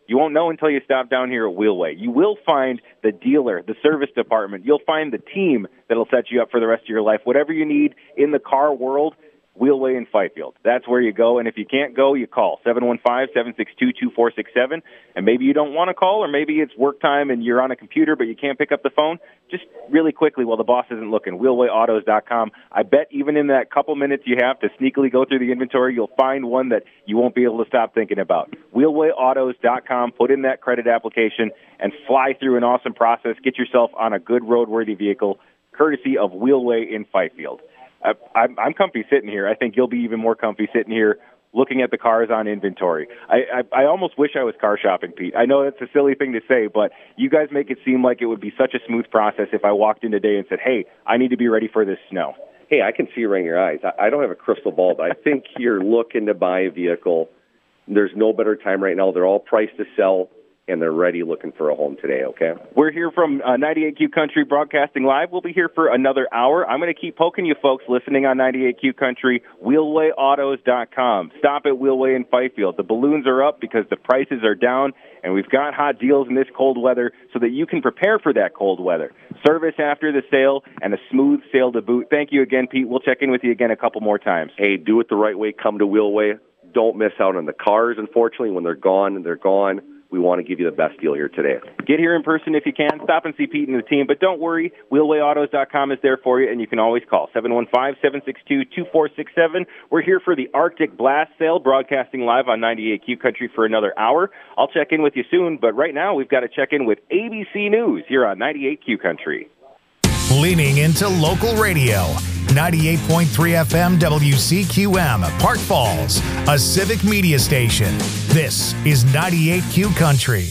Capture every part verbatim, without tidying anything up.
You won't know until you stop down here at Wheelway. You will find the dealer, the service department. You'll find the team that'll set you up for the rest of your life. Whatever you need in the car world, Wheelway in Fifield. That's where you go, and if you can't go, you call seven one five, seven six two, two four six seven, and maybe you don't want to call, or maybe it's work time and you're on a computer but you can't pick up the phone. Just really quickly while the boss isn't looking, wheelway autos dot com. I bet even in that couple minutes you have to sneakily go through the inventory, you'll find one that you won't be able to stop thinking about. wheelway autos dot com, put in that credit application, and fly through an awesome process. Get yourself on a good roadworthy vehicle, courtesy of Wheelway in Fifield. I, I'm, I'm comfy sitting here. I think you'll be even more comfy sitting here looking at the cars on inventory. I, I, I almost wish I was car shopping, Pete. I know that's a silly thing to say, but you guys make it seem like it would be such a smooth process if I walked in today and said, hey, I need to be ready for this snow. Hey, I can see right in your eyes. I, I don't have a crystal ball, but I think you're looking to buy a vehicle. There's no better time right now. They're all priced to sell, and they're ready looking for a home today, okay? We're here from uh, ninety-eight Q Country Broadcasting Live. We'll be here for another hour. I'm going to keep poking you folks listening on ninety-eight Q Country, wheelway autos dot com. Stop at Wheelway in Fifield. The balloons are up because the prices are down, and we've got hot deals in this cold weather so that you can prepare for that cold weather. Service after the sale and a smooth sale to boot. Thank you again, Pete. We'll check in with you again a couple more times. Hey, do it the right way. Come to Wheelway. Don't miss out on the cars, unfortunately. When they're gone, they're gone. We want to give you the best deal here today. Get here in person if you can. Stop and see Pete and the team. But don't worry, wheelway autos dot com is there for you, and you can always call seven one five, seven six two, two four six seven. We're here for the Arctic Blast Sale, broadcasting live on ninety-eight Q Country for another hour. I'll check in with you soon, but right now we've got to check in with A B C News here on ninety-eight Q Country. Leaning into local radio. ninety-eight point three F M W C Q M, Park Falls, a civic media station. This is ninety-eight Q Country.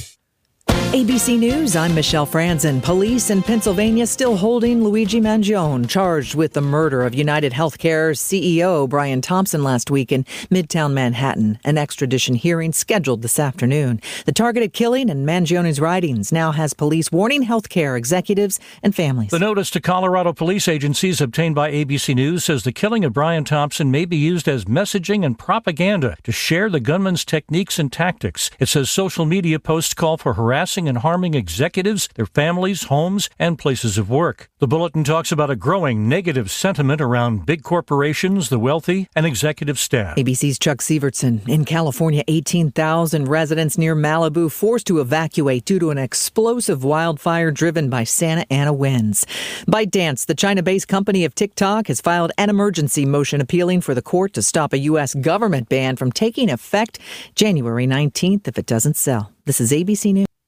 A B C News, I'm Michelle Franzen. Police in Pennsylvania still holding Luigi Mangione, charged with the murder of United Healthcare's C E O Brian Thompson last week in Midtown Manhattan. An extradition hearing scheduled this afternoon. The targeted killing and Mangione's writings now has police warning healthcare executives and families. The notice to Colorado police agencies obtained by A B C News says the killing of Brian Thompson may be used as messaging and propaganda to share the gunman's techniques and tactics. It says social media posts call for harassing and harming executives, their families, homes, and places of work. The bulletin talks about a growing negative sentiment around big corporations, the wealthy, and executive staff. A B C's Chuck Sievertson. In California, eighteen thousand residents near Malibu forced to evacuate due to an explosive wildfire driven by Santa Ana winds. ByteDance, the China-based company of TikTok, has filed an emergency motion appealing for the court to stop a U S government ban from taking effect January nineteenth if it doesn't sell. This is A B C News.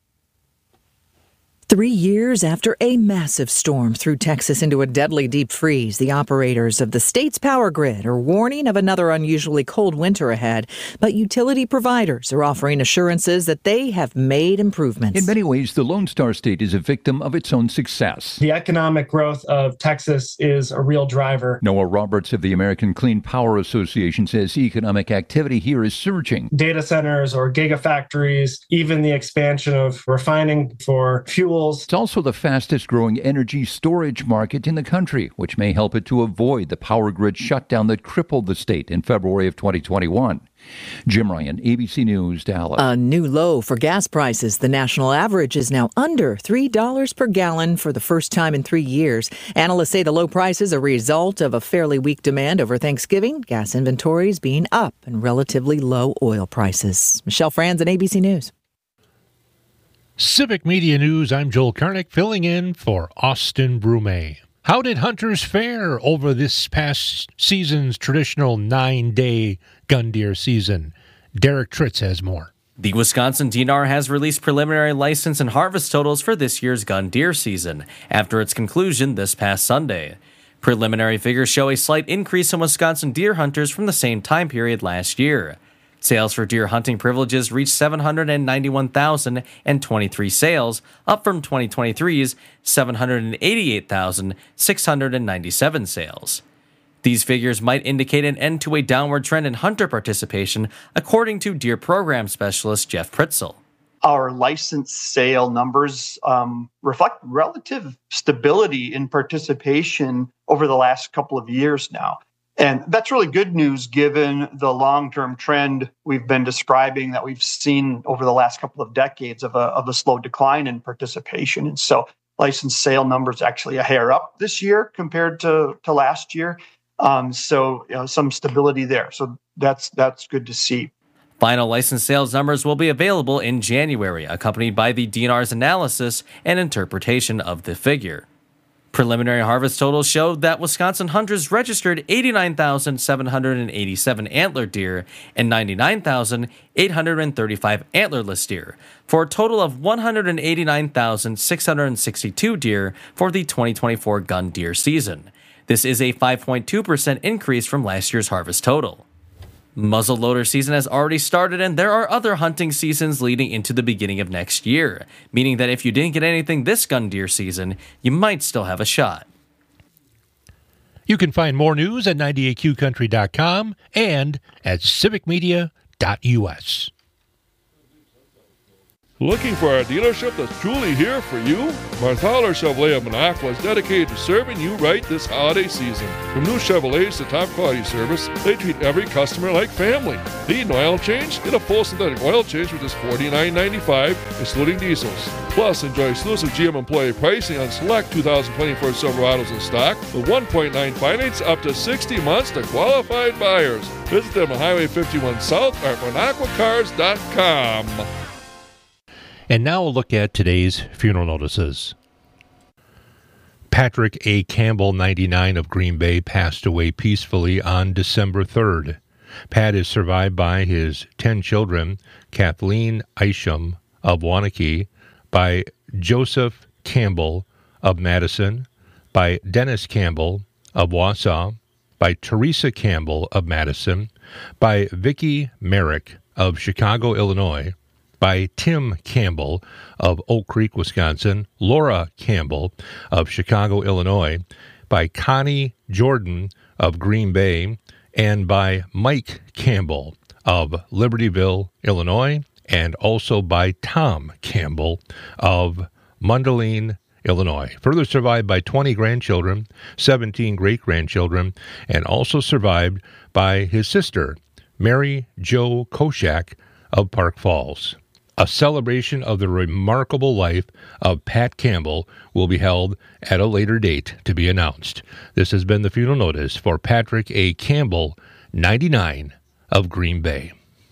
Three years after a massive storm threw Texas into a deadly deep freeze, the operators of the state's power grid are warning of another unusually cold winter ahead. But utility providers are offering assurances that they have made improvements. In many ways, the Lone Star State is a victim of its own success. The economic growth of Texas is a real driver. Noah Roberts of the American Clean Power Association says economic activity here is surging. Data centers or gigafactories, even the expansion of refining for fuel. It's also the fastest growing energy storage market in the country, which may help it to avoid the power grid shutdown that crippled the state in February of twenty twenty-one. Jim Ryan, A B C News, Dallas. A new low for gas prices. The national average is now under three dollars per gallon for the first time in three years. Analysts say the low price is a result of a fairly weak demand over Thanksgiving, gas inventories being up, and relatively low oil prices. Michelle Franzen, A B C News. Civic Media News, I'm Joel Karnick, filling in for Austin Brume. How did hunters fare over this past season's traditional nine-day gun deer season? Derek Tritz has more. The Wisconsin D N R has released preliminary license and harvest totals for this year's gun deer season after its conclusion this past Sunday. Preliminary figures show a slight increase in Wisconsin deer hunters from the same time period last year. Sales for deer hunting privileges reached seven hundred ninety-one thousand twenty-three sales, up from twenty twenty-three's seven hundred eighty-eight thousand six hundred ninety-seven sales. These figures might indicate an end to a downward trend in hunter participation, according to deer program specialist Jeff Pritzel. Our license sale numbers um, reflect relative stability in participation over the last couple of years now. And that's really good news given the long-term trend we've been describing that we've seen over the last couple of decades of a, of a slow decline in participation. And so license sale numbers actually a hair up this year compared to, to last year. Um, so you know, some stability there. So that's that's good to see. Final license sales numbers will be available in January, accompanied by the D N R's analysis and interpretation of the figure. Preliminary harvest totals showed that Wisconsin hunters registered eighty-nine thousand seven hundred eighty-seven antlered deer and ninety-nine thousand eight hundred thirty-five antlerless deer, for a total of one hundred eighty-nine thousand six hundred sixty-two deer for the twenty twenty-four gun deer season. This is a five point two percent increase from last year's harvest total. Muzzleloader season has already started, and there are other hunting seasons leading into the beginning of next year, meaning that if you didn't get anything this gun deer season, you might still have a shot. You can find more news at ninety-eight Q country dot com and at civic media dot U S. Looking for a dealership that's truly here for you? Marthaler Chevrolet of Minocqua is dedicated to serving you right this holiday season. From new Chevrolets to top quality service, they treat every customer like family. Need an oil change? Get a full synthetic oil change for just forty-nine ninety-five, excluding diesels. Plus, enjoy exclusive G M employee pricing on select two thousand twenty-four Silverados in stock with one point nine finance up to sixty months to qualified buyers. Visit them on Highway fifty-one South or at minocqua cars dot com. And now we'll look at today's funeral notices. Patrick A. Campbell, ninety-nine, of Green Bay, passed away peacefully on December third. Pat is survived by his ten children, Kathleen Isham of Waunakee, by Joseph Campbell of Madison, by Dennis Campbell of Wausau, by Teresa Campbell of Madison, by Vicki Merrick of Chicago, Illinois, by Tim Campbell of Oak Creek, Wisconsin, Laura Campbell of Chicago, Illinois, by Connie Jordan of Green Bay, and by Mike Campbell of Libertyville, Illinois, and also by Tom Campbell of Mundelein, Illinois. Further survived by twenty grandchildren, seventeen great-grandchildren, and also survived by his sister, Mary Jo Koshak of Park Falls. A celebration of the remarkable life of Pat Campbell will be held at a later date to be announced. This has been the funeral notice for Patrick A. Campbell, ninety-nine, of Green Bay.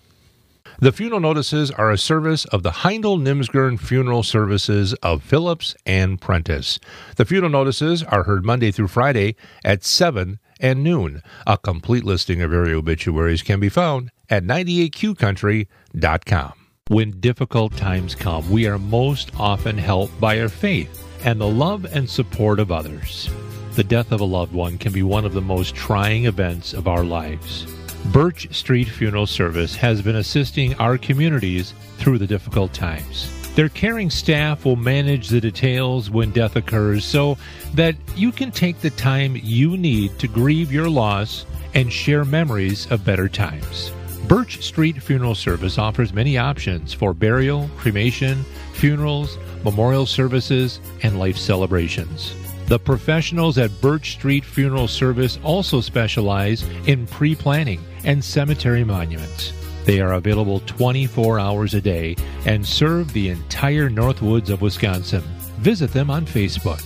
The funeral notices are a service of the Heindel Nimsgern Funeral Services of Phillips and Prentice. The funeral notices are heard Monday through Friday at seven and noon. A complete listing of area obituaries can be found at ninety-eight Q country dot com. When difficult times come, we are most often helped by our faith and the love and support of others. The death of a loved one can be one of the most trying events of our lives. Birch Street Funeral Service has been assisting our communities through the difficult times. Their caring staff will manage the details when death occurs so that you can take the time you need to grieve your loss and share memories of better times. Birch Street Funeral Service offers many options for burial, cremation, funerals, memorial services, and life celebrations. The professionals at Birch Street Funeral Service also specialize in pre-planning and cemetery monuments. They are available twenty-four hours a day and serve the entire Northwoods of Wisconsin. Visit them on Facebook.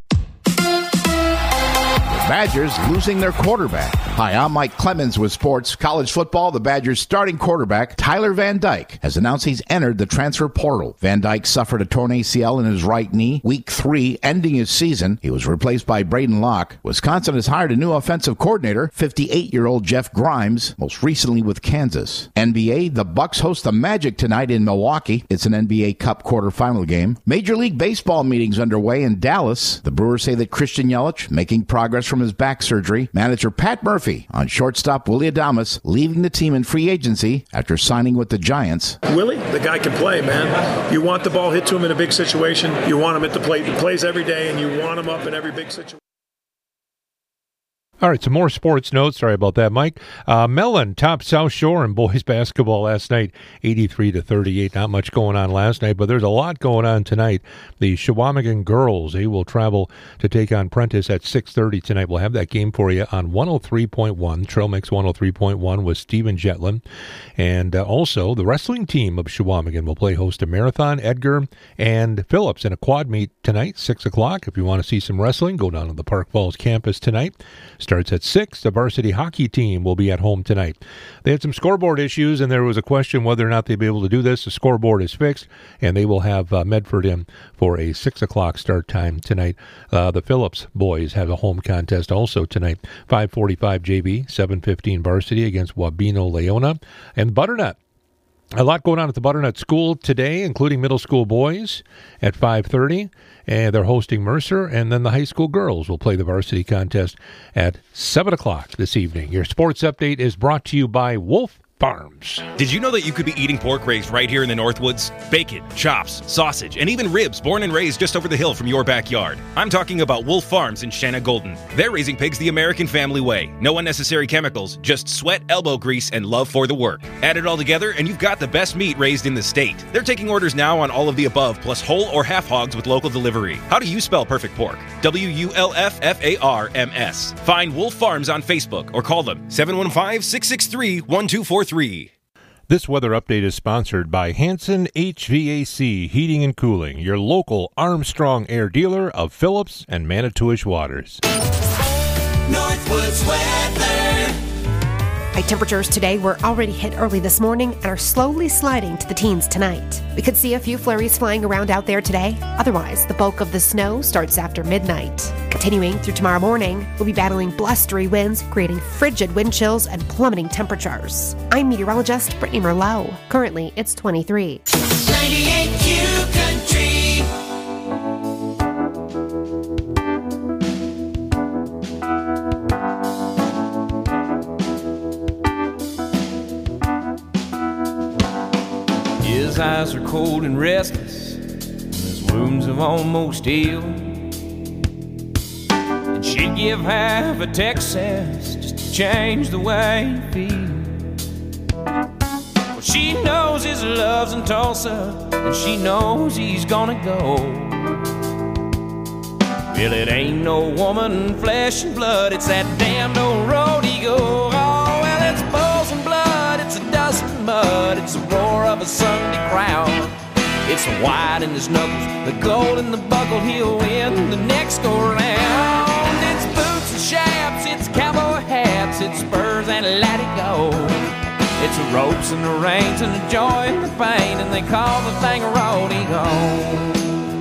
Badgers losing their quarterback. Hi, I'm Mike Clemens with Sports College Football. The Badgers' starting quarterback, Tyler Van Dyke, has announced he's entered the transfer portal. Van Dyke suffered a torn A C L in his right knee, week three, ending his season. He was replaced by Braden Locke. Wisconsin has hired a new offensive coordinator, fifty-eight-year-old Jeff Grimes, most recently with Kansas. N B A, the Bucks host the Magic tonight in Milwaukee. It's an N B A Cup quarterfinal game. Major League Baseball meetings underway in Dallas. The Brewers say that Christian Yelich making progress from his back surgery. Manager Pat Murphy on shortstop Willie Adames leaving the team in free agency after signing with the Giants. Willie, the guy can play, man. You want the ball hit to him in a big situation. You want him at the plate. He plays every day, and you want him up in every big situation. All right, some more sports notes. Sorry about that, Mike. Uh, Mellon topped South Shore in boys basketball last night, eighty-three to thirty-eight. Not much going on last night, but there's a lot going on tonight. The Shawamigan girls, they will travel to take on Prentice at six thirty tonight. We'll have that game for you on one oh three point one, Trail Mix one oh three point one with Stephen Jetlin. And uh, also, the wrestling team of Shawamigan will play host to Marathon, Edgar, and Phillips in a quad meet tonight, six o'clock. If you want to see some wrestling, go down to the Park Falls campus tonight. Starts at six. The varsity hockey team will be at home tonight. They had some scoreboard issues, and there was a question whether or not they'd be able to do this. The scoreboard is fixed, and they will have uh, Medford in for a six o'clock start time tonight. Uh, the Phillips boys have a home contest also tonight. five forty-five J V, seven fifteen varsity against Wabino Leona. And Butternut. A lot going on at the Butternut School today, including middle school boys at five thirty, and they're hosting Mercer, and then the high school girls will play the varsity contest at seven o'clock this evening. Your sports update is brought to you by Wolf Farms. Did you know that you could be eating pork raised right here in the Northwoods? Bacon, chops, sausage, and even ribs born and raised just over the hill from your backyard. I'm talking about Wolf Farms in Shanna Golden. They're raising pigs the American family way. No unnecessary chemicals, just sweat, elbow grease, and love for the work. Add it all together and you've got the best meat raised in the state. They're taking orders now on all of the above, plus whole or half hogs with local delivery. How do you spell perfect pork? W U L F F A R M S. Find Wolf Farms on Facebook or call them seven one five, six six three, one two four three. This weather update is sponsored by Hanson H V A C Heating and Cooling, your local Armstrong Air dealer of Phillips and Manitowish Waters. Northwoods weather. High temperatures today were already hit early this morning and are slowly sliding to the teens tonight. We could see a few flurries flying around out there today. Otherwise, the bulk of the snow starts after midnight. Continuing through tomorrow morning, we'll be battling blustery winds, creating frigid wind chills and plummeting temperatures. I'm meteorologist Brittany Merlot. Currently, it's twenty-three. ninety-eight Q Country. His eyes are cold and restless, and his wounds have almost healed. And she'd give half of Texas just to change the way he feels. Well, she knows his love's in Tulsa, and she knows he's gonna go. Well, it ain't no woman, flesh and blood, it's that damned old road he goes. Oh, well, it's bulls and blood, it's a dust and mud, it's the roar of a Sunday crowd. It's the white in his knuckles, the gold in the buckle, he'll win the next go round. It's boots and chaps, it's cowboy hats, it's spurs and let it go. It's the ropes and the reins and the joy and the pain, and they call the thing a rodeo.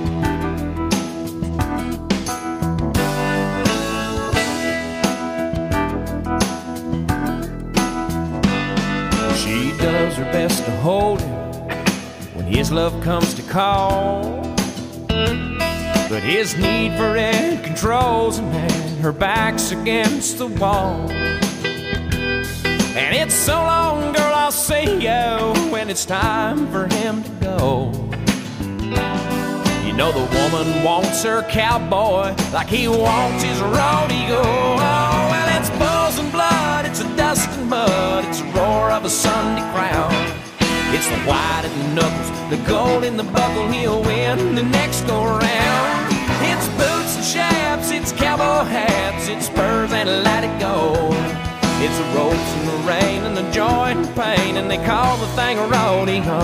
She does her best to hold him when his love comes to call, but his need for it controls him, and her back's against the wall. And it's so long, girl, I'll see you when it's time for him to go. You know the woman wants her cowboy like he wants his rodeo. Oh, well, it's bulls and blood, it's a dust and mud, it's the roar of a Sunday crowd. It's the white in the knuckles, the gold in the buckle, he'll win the next go round. It's boots and chaps, it's cowboy hats, it's spurs and let it go. It's the ropes and the rain and the joy and the pain, and they call the thing a rodeo.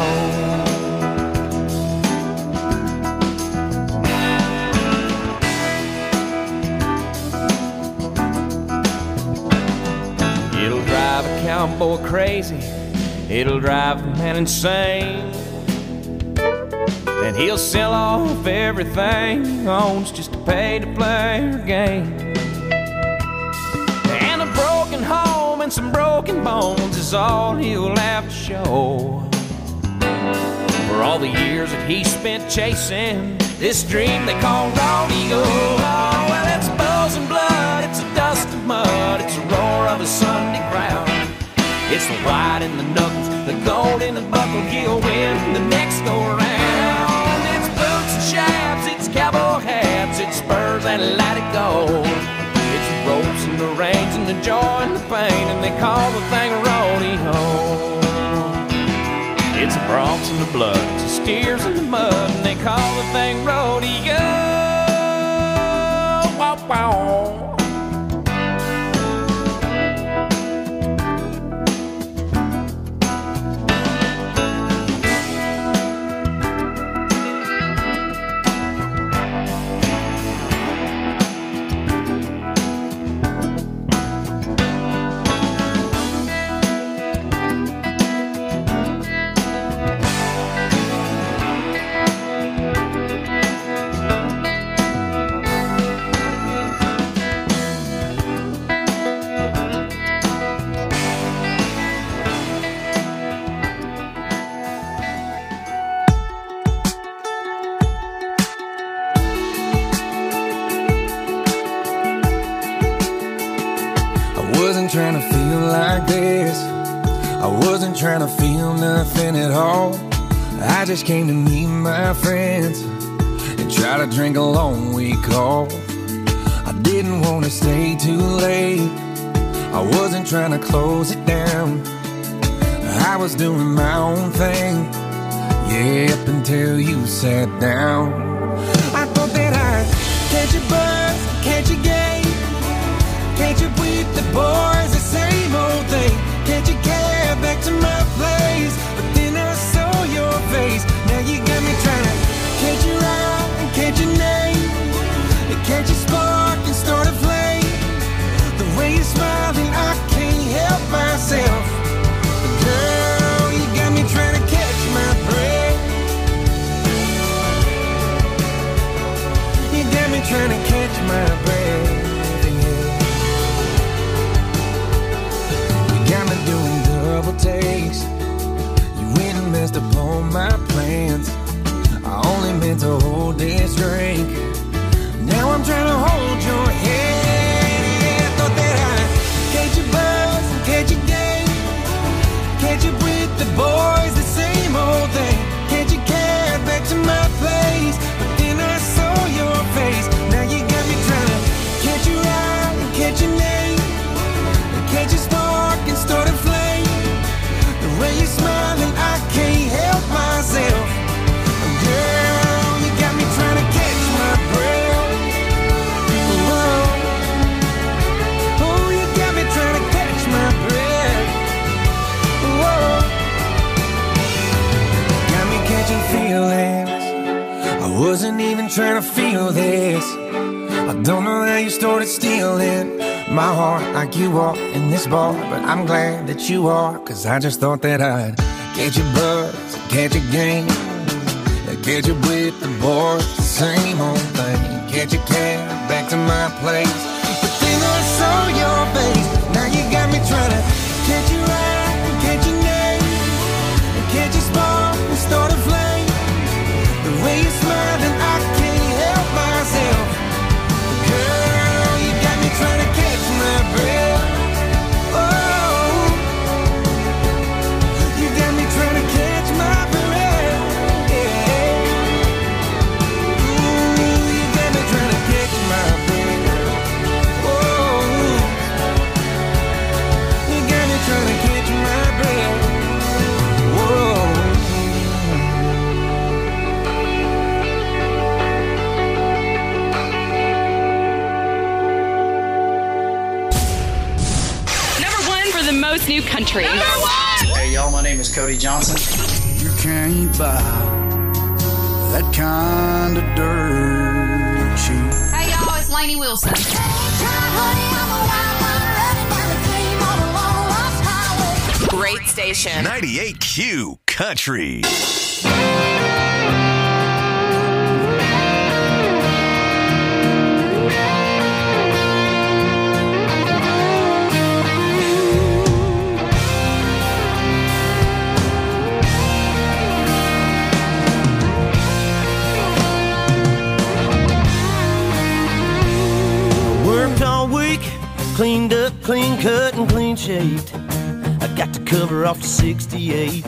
It'll drive a cowboy crazy, it'll drive a man insane, and he'll sell off everything he owns just to pay to play her game. And a broken home and some broken bones is all he'll have to show for all the years that he spent chasing this dream they call rodeo. Oh, well, it's bulls and blood, it's a dust and mud, it's the roar of a Sunday crowd. It's the white in the knuckles, the gold in the buckle, he'll win the next go round. It's boots and chaps, it's cowboy hats, it's spurs and let it go. It's the ropes and the reins the joy and the pain, and they call the thing a rodeo. It's the broncs in the blood, it's the steers in the mud, and they call the thing rodeo. Wow, wow. Trying to feel like this, I wasn't trying to feel nothing at all. I just came to meet my friends and try to drink a long week off. I didn't want to stay too late, I wasn't trying to close it down. I was doing my own thing, yeah, up until you sat down. I thought that I'd catch a buzz, catch a game, catch up with the boys, the same old thing. Catch a cab back to my place, but then I saw your face. Now you got me trying to catch your eye and catch your name, and catch a spark and start a flame. The way you're smiling, I can't help myself. But girl, you got me trying to catch my breath. You got me trying to catch my breath. Got me doing double takes. You went and messed up all my plans. I only meant to hold this drink. Now I'm trying to hold your hand. I thought that I'd catch a buzz and catch a game, catch up with the boys, the same old thing. Catch a cab back to my place, but then I saw your face. Now you got me trying to catch your eye and catch your name, and catch a spark and start a flame. The way you're smiling, I can't help myself. Girl, you got me trying to catch my breath. Whoa. Oh, you got me trying to catch my breath. Whoa. Got me catching feelings, I wasn't even trying to feel this. I don't know how you started stealing my heart like you are in this bar, but I'm glad that you are, cause I just thought that I'd catch a buzz, catch a game, catch up with the boys, the same old thing. Catch a cab back to my place, but then I saw your face. Now you got me trying to catch your eye and catch your name, and catch a spark and start a flame. The way you're smiling, I can't help myself. Girl, you got me trying to catch my breath. Oh, you got me trying to catch my breath. Yeah. Ooh, you got me trying to catch my breath. Oh, you got me trying to catch my breath. Whoa. Most new country. Number one! Hey, y'all, my name is Cody Johnson. You can't buy that kind of dirt cheap. Hey, y'all, it's Lainey Wilson. Great station. ninety-eight Q Country. Cleaned up, clean cut, and clean shaved. I got the cover off the sixty-eight.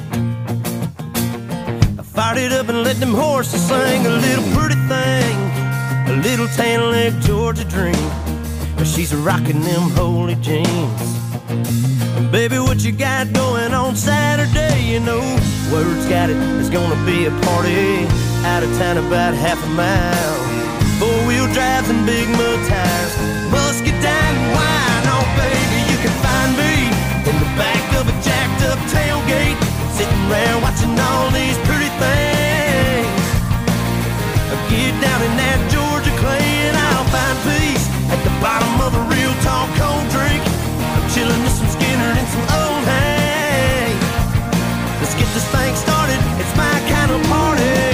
I fired it up and let them horses sing a little pretty thing, a little tan leg Georgia dream. cause she's rocking them holy jeans. Baby, what you got going on Saturday? You know, word's got it, there's gonna be a party out of town about half a mile. Four-wheel drives and big mud tires, musket down and wine. Oh, baby, you can find me in the back of a jacked-up tailgate, sitting around watching all these pretty things. Get down in that Georgia clay and I'll find peace at the bottom of a real tall cold drink. I'm chilling with some Skinner and some old hay. Let's get this thing started, it's my kind of party.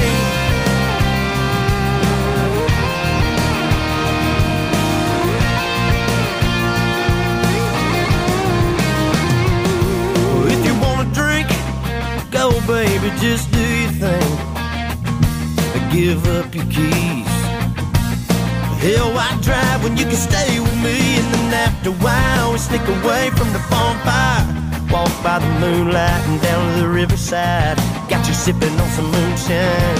Well, if you wanna drink, go baby, just do your thing. Give up your keys. Hell, why drive when you can stay with me? And then after a while, we sneak away from the bonfire. Walk by the moonlight and down to the riverside. Got you sipping on some moonshine.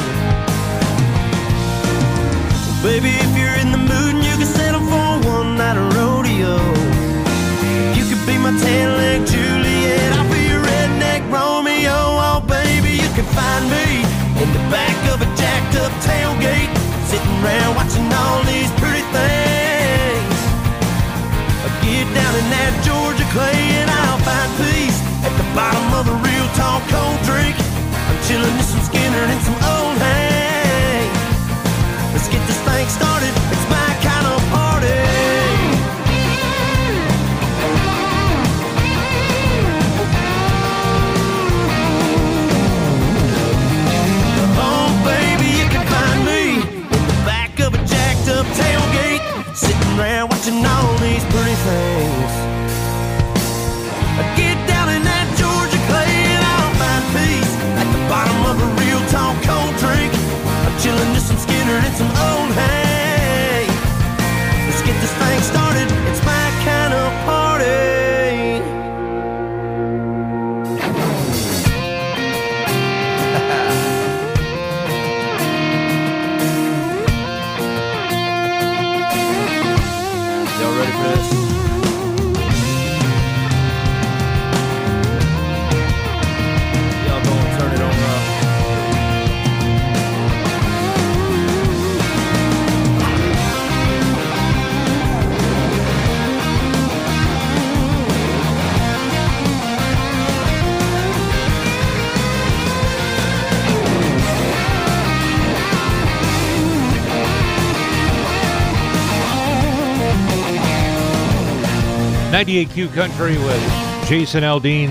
Baby, if you're in the mood and you can settle for one night of rodeo, you could be my tan-leg Juliet, I'll be your redneck Romeo. Oh, baby, you can find me in the back of a jacked-up tailgate, sitting around watching all these pretty things. I'll get down in that Georgia clay and I'll find peace at the bottom of a real tall cold drink. I'm chilling with some Skinner and some old hay. Let's get this thing started, it's my kind of party. Tailgate, sitting around watching all these pretty things. I get down in that Georgia clay and I'll find peace at the bottom of a real tall cold drink. I'm chilling with some Skinner and some old hay. Let's get this thing started, it's my kind of party. ninety-eight Q Country with Jason Aldean.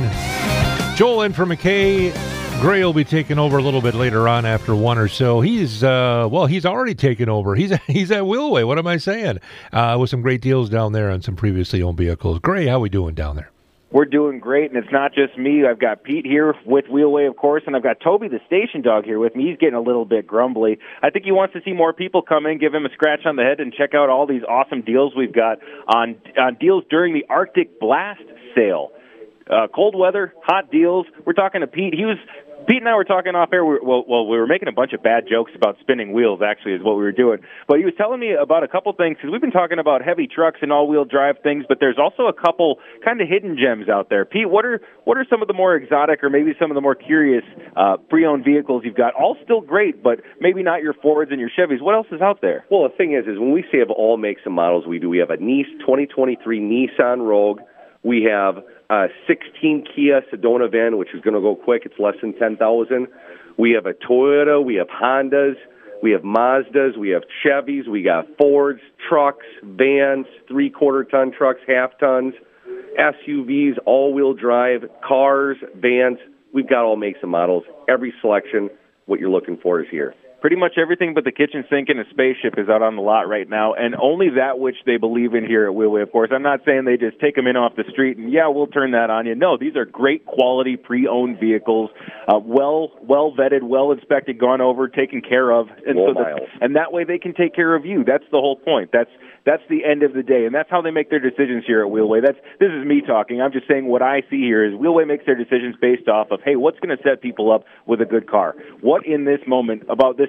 Joel in for McKay. Gray will be taking over a little bit later on after one or so. He's, uh, well, he's already taken over. He's he's at Wheelway. What am I saying? Uh, with some great deals down there on some previously owned vehicles. Gray, how we doing down there? We're doing great, and it's not just me. I've got Pete here with Wheelway, of course, and I've got Toby, the station dog, here with me. He's getting a little bit grumbly. I think he wants to see more people come in, give him a scratch on the head, and check out all these awesome deals we've got on, on deals during the Arctic Blast sale. Uh, cold weather, hot deals. We're talking to Pete. He was... Pete and I were talking off air. We were, well, well, we were making a bunch of bad jokes about spinning wheels, actually, is what we were doing. But he was telling me about a couple things, because we've been talking about heavy trucks and all-wheel drive things, but there's also a couple kind of hidden gems out there. Pete, what are what are some of the more exotic or maybe some of the more curious uh, pre-owned vehicles you've got? All still great, but maybe not your Fords and your Chevys. What else is out there? Well, the thing is, is when we say of all makes and models we do, we have a Nice twenty twenty-three Nissan Rogue. We have a sixteen Kia Sedona van, which is going to go quick. It's less than ten thousand. We have a Toyota. We have Hondas. We have Mazdas. We have Chevys. We got Fords, trucks, vans, three-quarter ton trucks, half tons, S U Vs, all-wheel drive, cars, vans. We've got all makes and models. Every selection, what you're looking for is here. Pretty much everything but the kitchen sink and a spaceship is out on the lot right now, and only that which they believe in here at Wheelway, of course. I'm not saying they just take them in off the street and, yeah, we'll turn that on you. No, these are great quality pre-owned vehicles, uh, well well vetted, well inspected, gone over, taken care of, and Low so that, miles. and that way they can take care of you. That's the whole point. That's That's the end of the day, and that's how they make their decisions here at Wheelway. That's This is me talking. I'm just saying what I see here is Wheelway makes their decisions based off of, hey, what's going to set people up with a good car? What in this moment about this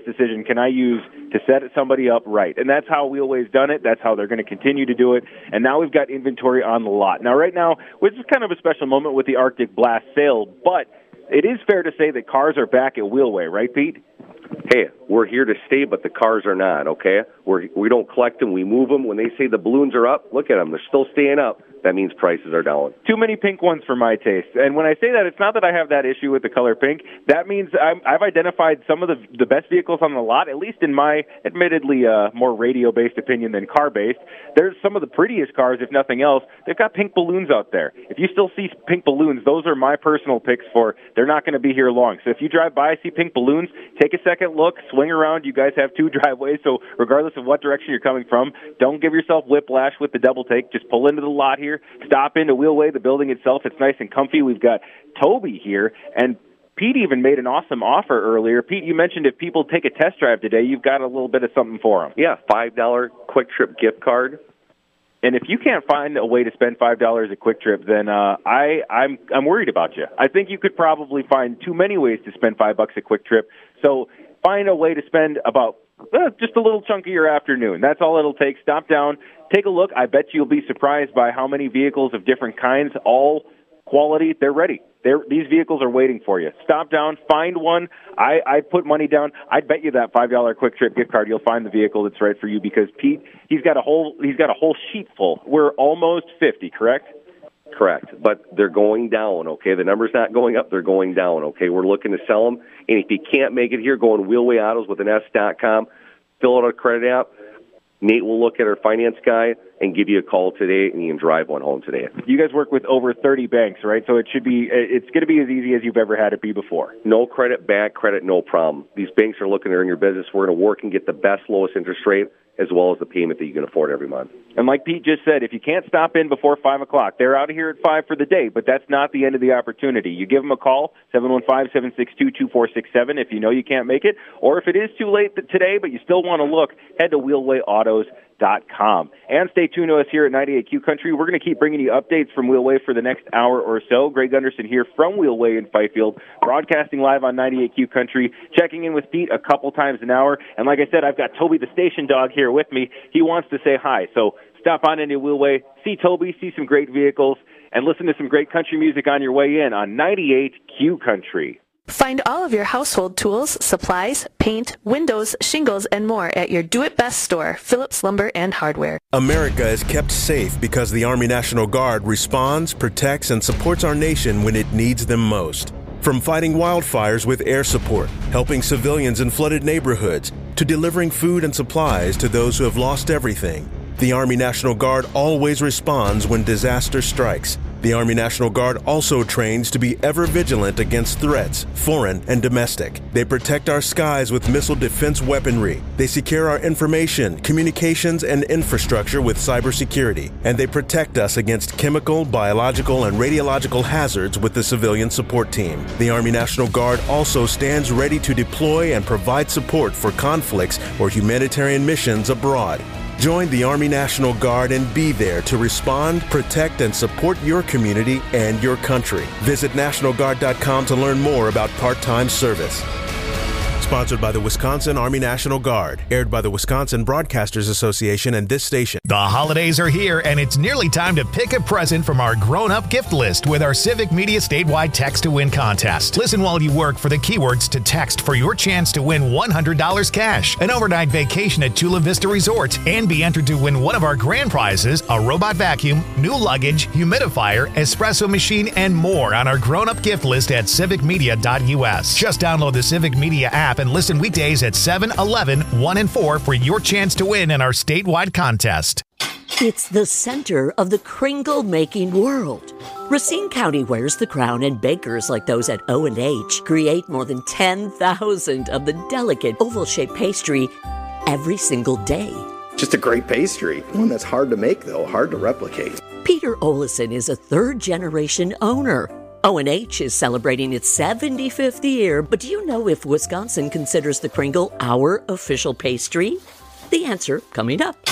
smartest decision can I use to set somebody up right? And that's how Wheelway's done it. That's how they're going to continue to do it. And now we've got inventory on the lot. Now, right now, which is kind of a special moment with the Arctic Blast sale, but it is fair to say that cars are back at Wheelway, right, Pete? Hey, we're here to stay, but the cars are not, okay? We're, we don't collect them, we move them. When they say the balloons are up, look at them. They're still staying up. That means prices are down. Too many pink ones for my taste. And when I say that, it's not that I have that issue with the color pink. That means I'm, I've identified some of the the best vehicles on the lot, at least in my admittedly uh, more radio-based opinion than car-based. There's some of the prettiest cars, if nothing else. They've got pink balloons out there. If you still see pink balloons, those are my personal picks for they're not going to be here long. So if you drive by, see pink balloons, take a second look, swing around. You guys have two driveways, so regardless of what direction you're coming from, don't give yourself whiplash with the double take. Just pull into the lot here. Stop into Wheelway, the building itself. It's nice and comfy. We've got Toby here, and Pete even made an awesome offer earlier. Pete, you mentioned if people take a test drive today, you've got a little bit of something for them. Yeah, five dollars Quick Trip gift card. And if you can't find a way to spend five dollars at Quick Trip, then uh, I, I'm I'm worried about you. I think you could probably find too many ways to spend five bucks at Quick Trip. So find a way to spend about uh, just a little chunk of your afternoon. That's all it'll take. Stop down, take a look. I bet you'll be surprised by how many vehicles of different kinds, all quality, they're ready. They're, these vehicles are waiting for you. Stop down, find one. I, I put money down. I'd bet you that five dollars Quick Trip gift card, you'll find the vehicle that's right for you because Pete, he's got a whole he's got a whole sheet full. We're almost fifty, correct? Correct, but they're going down, okay? The number's not going up, they're going down, okay? We're looking to sell them, and if you can't make it here, go on Wheelway Autos with an S dot com, fill out a credit app. Nate will look at our finance guy and give you a call today, and you can drive one home today. You guys work with over thirty banks, right? So it should be, it's going to be as easy as you've ever had it be before. No credit, bad credit, no problem. These banks are looking to earn your business. We're going to work and get the best, lowest interest rate, as well as the payment that you can afford every month. And like Pete just said, if you can't stop in before five o'clock, they're out of here at five for the day, but that's not the end of the opportunity. You give them a call, seven one five, seven six two, two four six seven, if you know you can't make it, or if it is too late today, but you still want to look, head to wheelway autos dot com. And stay tuned to us here at ninety-eight Q Country. We're going to keep bringing you updates from Wheelway for the next hour or so. Greg Gunderson here from Wheelway in Fifield, broadcasting live on ninety-eight Q Country, checking in with Pete a couple times an hour. And like I said, I've got Toby the station dog here with me. He wants to say hi. So stop on into Wheelway, see Toby, see some great vehicles, and listen to some great country music on your way in on ninety-eight Q Country. Find all of your household tools, supplies, paint, windows, shingles, and more at your do-it-best store, Phillips Lumber and Hardware. America is kept safe because the Army National Guard responds, protects, and supports our nation when it needs them most. From fighting wildfires with air support, helping civilians in flooded neighborhoods, to delivering food and supplies to those who have lost everything, the Army National Guard always responds when disaster strikes. The Army National Guard also trains to be ever vigilant against threats, foreign and domestic. They protect our skies with missile defense weaponry. They secure our information, communications, and infrastructure with cybersecurity. And they protect us against chemical, biological, and radiological hazards with the civilian support team. The Army National Guard also stands ready to deploy and provide support for conflicts or humanitarian missions abroad. Join the Army National Guard and be there to respond, protect, and support your community and your country. Visit National Guard dot com to learn more about part-time service. Sponsored by the Wisconsin Army National Guard. Aired by the Wisconsin Broadcasters Association and this station. The holidays are here, and it's nearly time to pick a present from our grown-up gift list with our Civic Media statewide Text to Win contest. Listen while you work for the keywords to text for your chance to win one hundred dollars cash, an overnight vacation at Chula Vista Resort, and be entered to win one of our grand prizes, a robot vacuum, new luggage, humidifier, espresso machine, and more on our grown-up gift list at civic media dot u s. Just download the Civic Media app and listen weekdays at seven, eleven, one, and four for your chance to win in our statewide contest. It's the center of the Kringle-making world. Racine County wears the crown, and bakers like those at O and H create more than ten thousand of the delicate oval-shaped pastry every single day. Just a great pastry. One that's hard to make, though, hard to replicate. Peter Olison is a third-generation owner. O and H is celebrating its seventy-fifth year, but do you know if Wisconsin considers the Kringle our official pastry? The answer coming up.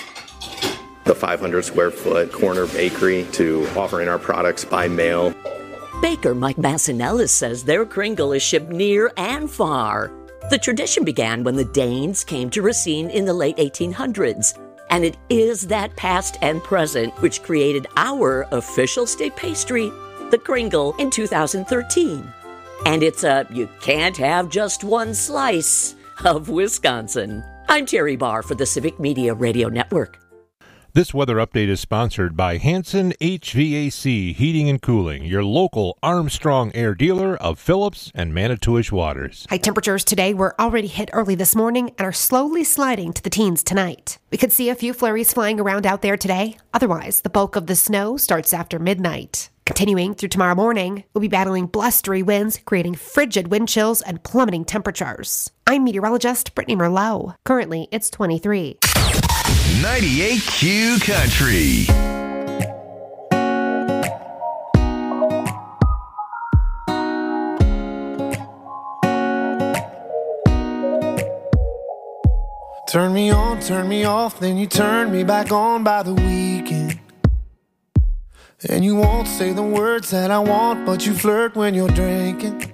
The five hundred square foot corner bakery to offering our products by mail. Baker Mike Massinellis says their Kringle is shipped near and far. The tradition began when the Danes came to Racine in the late eighteen hundreds, and it is that past and present which created our official state pastry, the Kringle, in two thousand thirteen. And it's a you can't have just one slice of Wisconsin. I'm Terry Barr for the Civic Media Radio Network. This weather update is sponsored by Hanson H V A C Heating and Cooling, your local Armstrong Air dealer of Phillips and Manitowish waters. High temperatures today were already hit early this morning and are slowly sliding to the teens tonight. We could see a few flurries flying around out there today. Otherwise, the bulk of the snow starts after midnight. Continuing through tomorrow morning, we'll be battling blustery winds, creating frigid wind chills and plummeting temperatures. I'm meteorologist Brittany Merlot. Currently, it's twenty-three. ninety-eight Q Country. Turn me on, turn me off, then you turn me back on by the weekend. And you won't say the words that I want, but you flirt when you're drinking.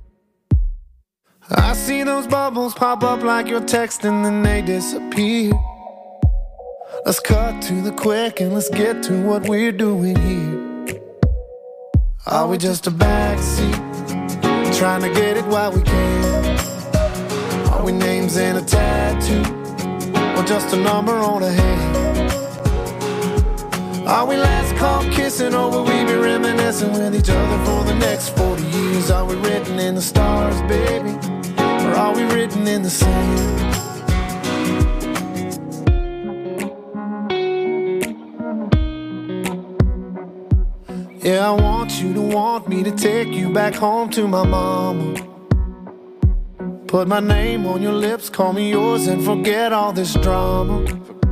I see those bubbles pop up like you're texting, then they disappear. Let's cut to the quick and let's get to what we're doing here. Are we just a backseat, trying to get it while we can? Are we names in a tattoo, or just a number on a hand? Are we last call kissing, or will we be reminiscing with each other for the next forty years? Are we written in the stars, baby, or are we written in the sand? Yeah, I want you to want me to take you back home to my mama. Put my name on your lips, call me yours, and forget all this drama.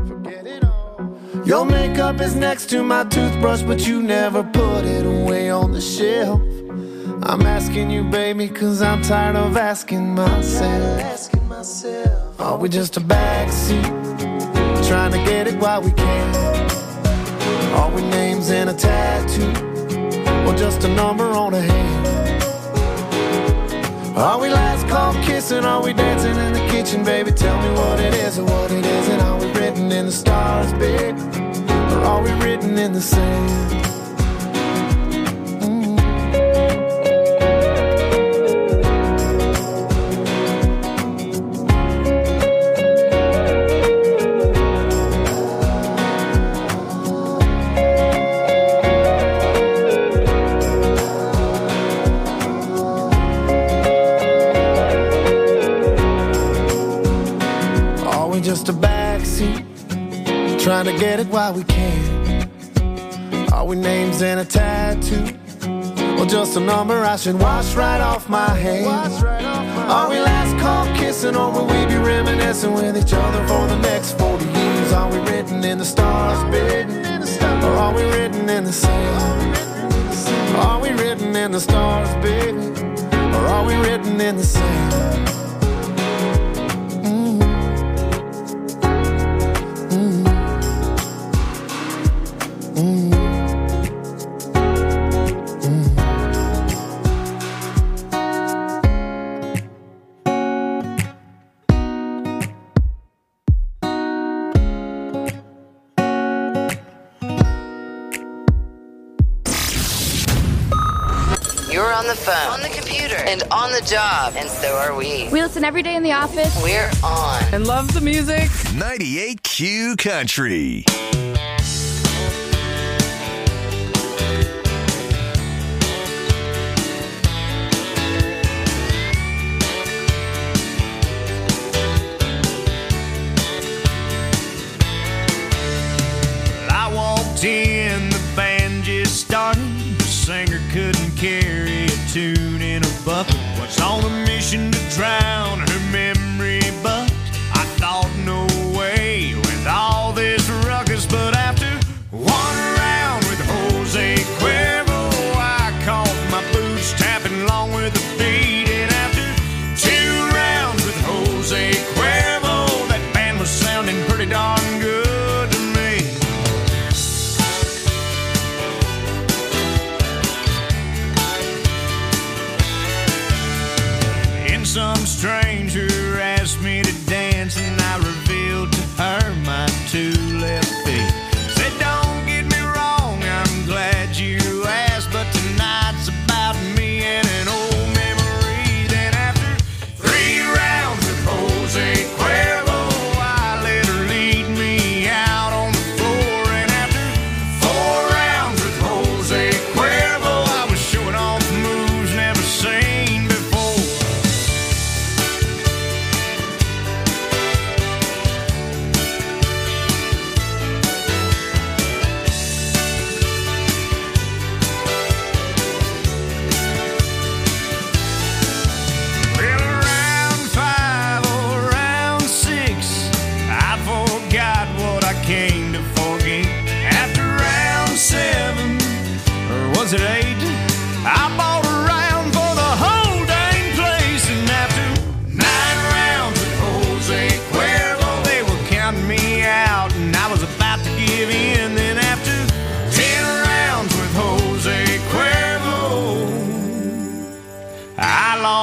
Your makeup is next to my toothbrush, but you never put it away on the shelf. I'm asking you, baby, cause I'm tired of asking myself. Are we just a backseat, trying to get it while we can? Are we names in a tattoo, or just a number on a hand? Are we last call kissing? Are we dancing in the kitchen, baby? Tell me what it is or what it isn't. Are we written in the stars, baby, or are we written in the sand? Just a backseat, trying to get it while we can. Are we names in a tattoo, or just a number I should wash right off my hand? Are we last call kissing, or will we be reminiscing with each other for the next forty years? Are we written in the stars, baby, or are we written in the sand? Are we written in the stars, baby, or are we written in the sand? On the phone, on the computer, and on the job, and so are we. We listen every day in the office. We're on. And love the music. ninety-eight Q Country. I walked in, the band just started. The singer couldn't carry a tune in a bucket. Was on a mission to drown her memory, but I thought no way with all this ruckus. But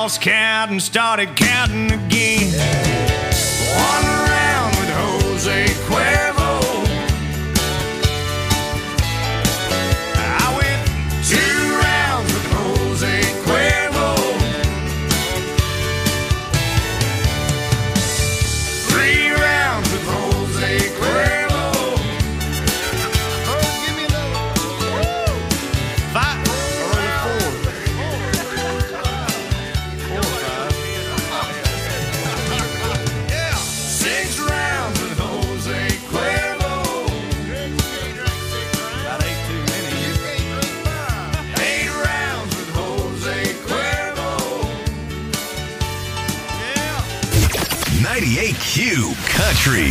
lost count and started counting again. One round with Jose Cuervo. I went two rounds with Jose Cuervo. Three rounds with Jose Cuervo. Oh, give me another. Five. ninety-eight Q Country.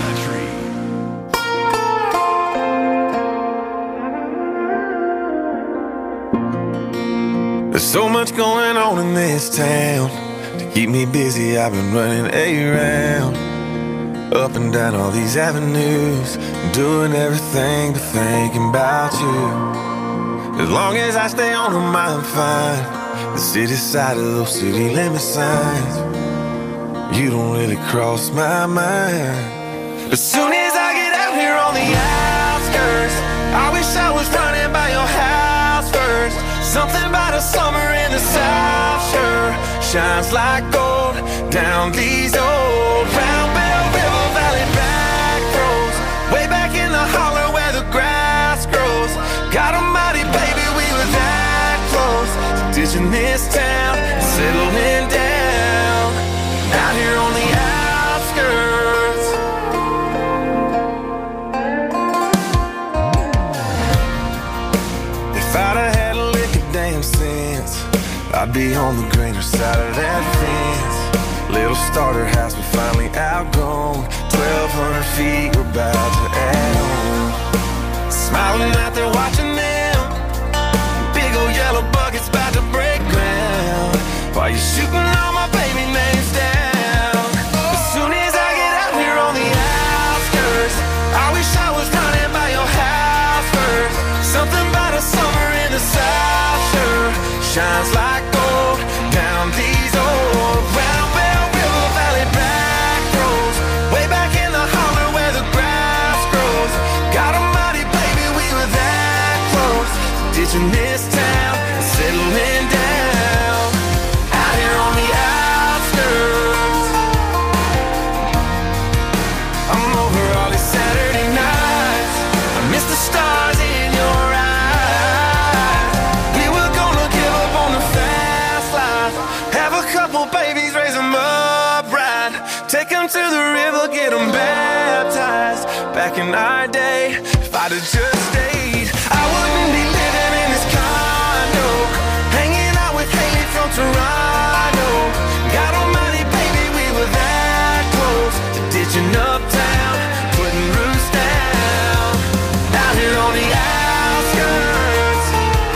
There's so much going on in this town. To keep me busy, I've been running around, up and down all these avenues, doing everything but thinking about you. As long as I stay on them, I'm fine. The city side of those city limit signs, you don't really cross my mind. As soon as I get out here on the outskirts, I wish I was running by your house first. Something about a summer in the South sure shines like gold down these old Round Bell River Valley back roads, way back in the holler where the grass grows. God almighty, baby, we were that close to ditching this town and settling down out here on the outskirts. If I'd have had a lick of damn sense, I'd be on the greener side of that fence. Little starter house, we finally outgrown. Twelve hundred feet, we're about to add on. Smiling out there watching them, big old yellow buckets about to break ground, while you're shooting all my baby names down. As soon as I get out here on the outskirts, I wish I was running by your house first. Something about a summer in the South sure shines like gold down these old Round Bell River Valley back roads, way back in the holler where the grass grows. God almighty, baby, we were that close to ditching this town and settling down out here on the outskirts. I'm over all these Saturday nights, I miss the stars in your eyes. We were gonna give up on the fast life, have a couple babies, raise them up right, take them to the river, get them baptized. Back in our day, if I'd have just stayed, I wouldn't be living in this condo, hanging out with Haley from Toronto. God almighty, baby, we were that close to ditching uptown, putting roots down out here on the outskirts.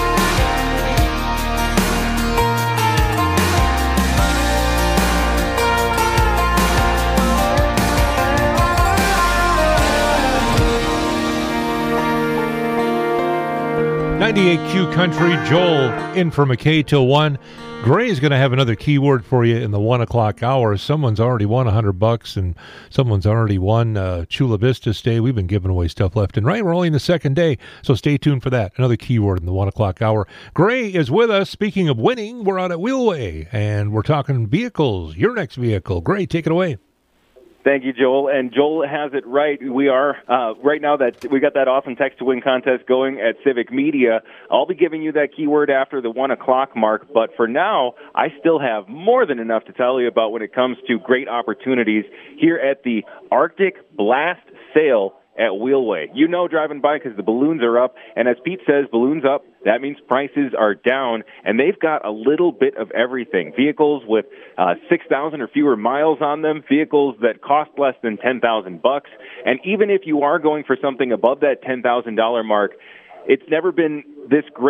ninety-eight Q Country, Joel in for McKay till one. Gray is going to have another keyword for you in the one o'clock hour. Someone's already won a hundred bucks, and someone's already won uh, Chula Vista Stay. We've been giving away stuff left and right. We're only in the second day, so stay tuned for that. Another keyword in the one o'clock hour. Gray is with us. Speaking of winning, we're out at Wheelway, and we're talking vehicles. Your next vehicle. Gray, take it away. Thank you, Joel. And Joel has it right. We are, uh, right now, that we got that awesome text to win contest going at Civic Media. I'll be giving you that keyword after the one o'clock mark, but for now, I still have more than enough to tell you about when it comes to great opportunities here at the Arctic Blast Sale at Wheelway. You know, driving by, because the balloons are up, and as Pete says, balloons up, that means prices are down, and they've got a little bit of everything. Vehicles with uh, six thousand or fewer miles on them, vehicles that cost less than ten thousand bucks, and even if you are going for something above that ten thousand dollars mark, it's never been this great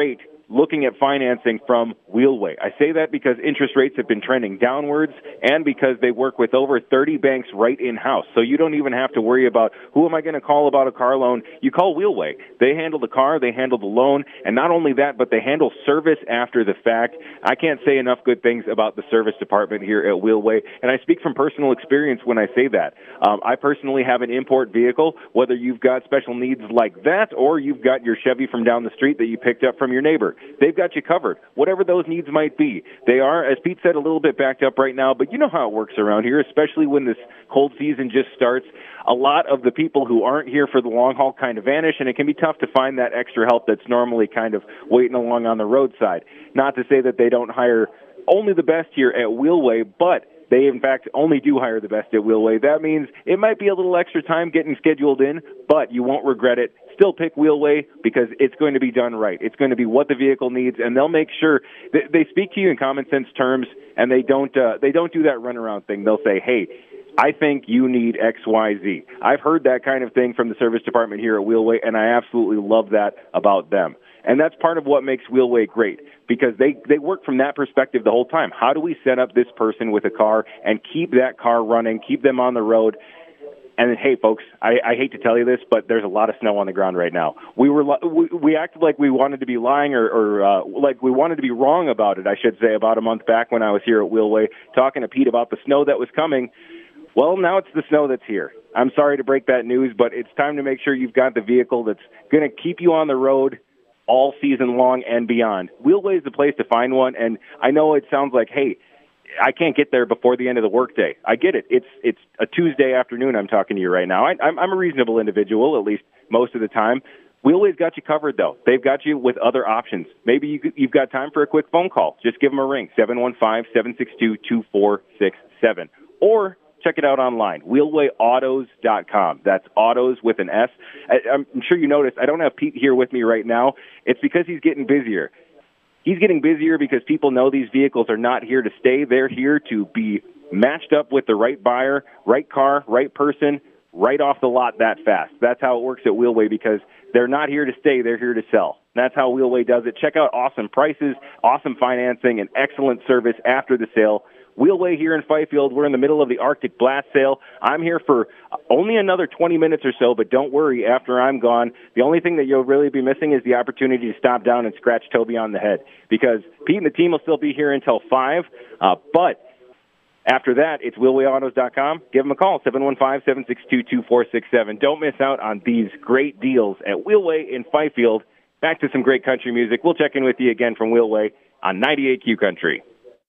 looking at financing from Wheelway. I say that because interest rates have been trending downwards and because they work with over thirty banks right in-house. So you don't even have to worry about who am I going to call about a car loan. You call Wheelway. They handle the car, they handle the loan, and not only that, but they handle service after the fact. I can't say enough good things about the service department here at Wheelway, and I speak from personal experience when I say that. Um, I personally have an import vehicle, whether you've got special needs like that or you've got your Chevy from down the street that you picked up from your neighbor. They've got you covered, whatever those needs might be. They are, as Pete said, a little bit backed up right now, but you know how it works around here, especially when this cold season just starts. A lot of the people who aren't here for the long haul kind of vanish, and it can be tough to find that extra help that's normally kind of waiting along on the roadside. Not to say that they don't hire only the best here at Wheelway, but they, in fact, only do hire the best at Wheelway. That means it might be a little extra time getting scheduled in, but you won't regret it. Still pick Wheelway because it's going to be done right. It's going to be what the vehicle needs, and they'll make sure that they speak to you in common sense terms, and they don't uh, they don't do that runaround thing. They'll say, hey, I think you need X Y Z. I've heard that kind of thing from the service department here at Wheelway, and I absolutely love that about them. And that's part of what makes Wheelway great, because they, they work from that perspective the whole time. How do we set up this person with a car and keep that car running, keep them on the road? And hey, folks, I, I hate to tell you this, but there's a lot of snow on the ground right now. We were we, we acted like we wanted to be lying or, or uh, like we wanted to be wrong about it, I should say, about a month back when I was here at Wheelway talking to Pete about the snow that was coming. Well, now it's the snow that's here. I'm sorry to break that news, but it's time to make sure you've got the vehicle that's going to keep you on the road all season long and beyond. Wheelway is the place to find one, and I know it sounds like, hey, I can't get there before the end of the workday. I get it. It's it's a Tuesday afternoon I'm talking to you right now. I, I'm, I'm a reasonable individual, at least most of the time. Wheelway's got you covered, though. They've got you with other options. Maybe you, you've got time for a quick phone call. Just give them a ring, seven one five, seven six two, two four six seven. Or check it out online, wheelway autos dot com. That's autos with an S. I, I'm sure you noticed I don't have Pete here with me right now. It's because he's getting busier. He's getting busier because people know these vehicles are not here to stay. They're here to be matched up with the right buyer, right car, right person, right off the lot that fast. That's how it works at Wheelway, because they're not here to stay. They're here to sell. That's how Wheelway does it. Check out awesome prices, awesome financing, and excellent service after the sale. Wheelway here in Fifield. We're in the middle of the Arctic Blast sale. I'm here for only another twenty minutes or so, but don't worry, after I'm gone, the only thing that you'll really be missing is the opportunity to stop down and scratch Toby on the head, because Pete and the team will still be here until five, uh, but after that, it's wheelway autos dot com. Give them a call, seven one five, seven six two, two four six seven. Don't miss out on these great deals at Wheelway in Fifield. Back to some great country music. We'll check in with you again from Wheelway on ninety-eight Q Country.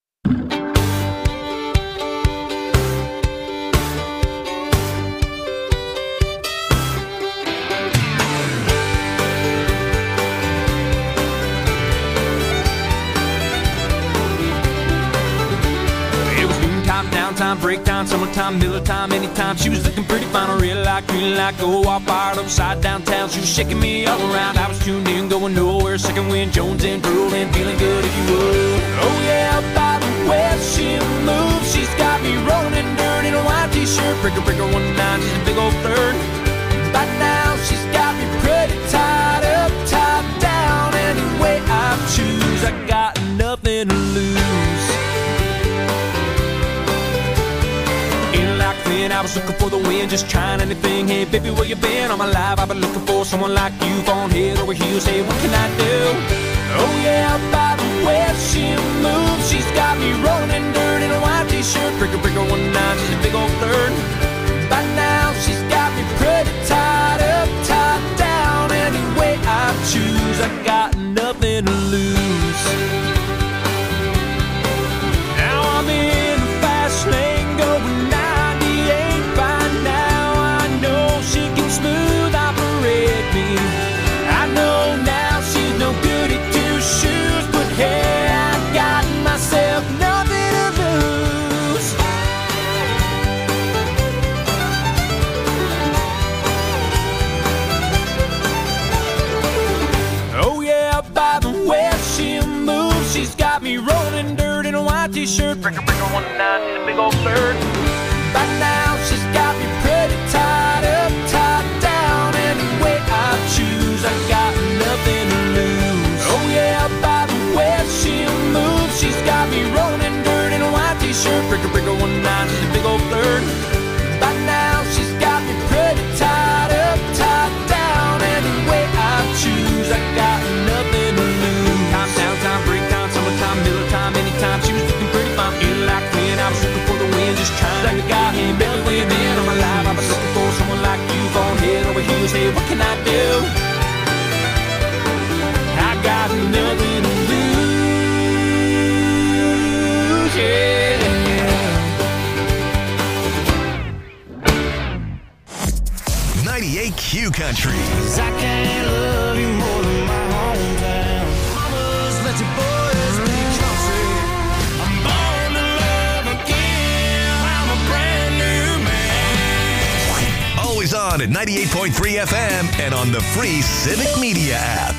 Downtime, break time, summertime, Miller time, anytime. She was looking pretty fine, a real like, green like, go all fired upside downtown. She was shaking me all around. I was tuned in, going nowhere. Second wind, Jones in, drooling, feeling good if you would. Oh yeah, by the way she moves, she's got me rolling in dirt in a white t-shirt. Breaker, breaker, one nine, she's a big old third. By now, she's got me pretty tied up, top down. Any way I choose, I got nothing to lose. I was looking for the win, just trying anything. Hey, baby, where you been? All my life I've been looking for someone like you, on head over heels. Hey, what can I do? Oh yeah, by the way she moves, she's got me rolling in dirt in a white t-shirt. Breaker, breaker, one nine, she's a big old third. By now, she's got me pretty tied up, top down. Any way I choose, I got nothing to lose. Now I'm in the fast lane going smooth operate me. I know now she's no good at two shoes, but hey, I got myself nothing to lose. Oh yeah, by the way she moves, she's got me rolling dirt in a white t-shirt. Breaker, breaker, one nine, she's a big old bird. By now she's got me pretty tied up, top down. Any way I choose, I got nothing to lose. Oh yeah, by ninety-eight Q Country. Cause I can't love you more than my hometown. Mamas, let your boys be country. I'm born to love again. I'm a brand new man. Always on at ninety-eight point three F M and on the free Civic Media app.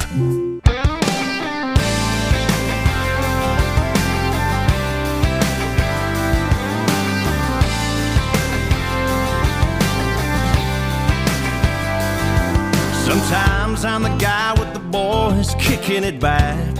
Sometimes I'm the guy with the boys kicking it back,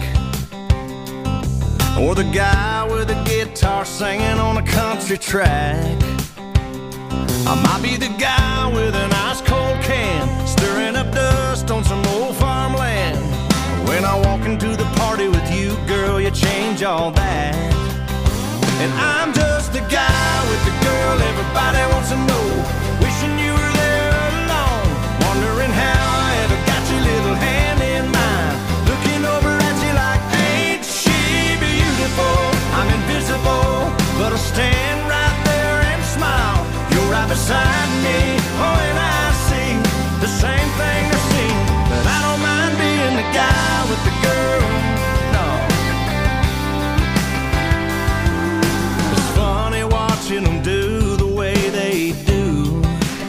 or the guy with a guitar singing on a country track. I might be the guy with an ice cold can, stirring up dust on some old farmland. When I walk into the party with you, girl, you change all that. And I'm just the guy with the girl everybody wants to know, wishing you were there alone, wondering how I ever got your little hand in mine, looking over at you like, ain't she beautiful? I'm invisible, but I'll stand right there and smile. You're right beside me, oh, and I see the same thing they're seeing, but I don't mind being the guy with the girl, no. It's funny watching them do the way they do.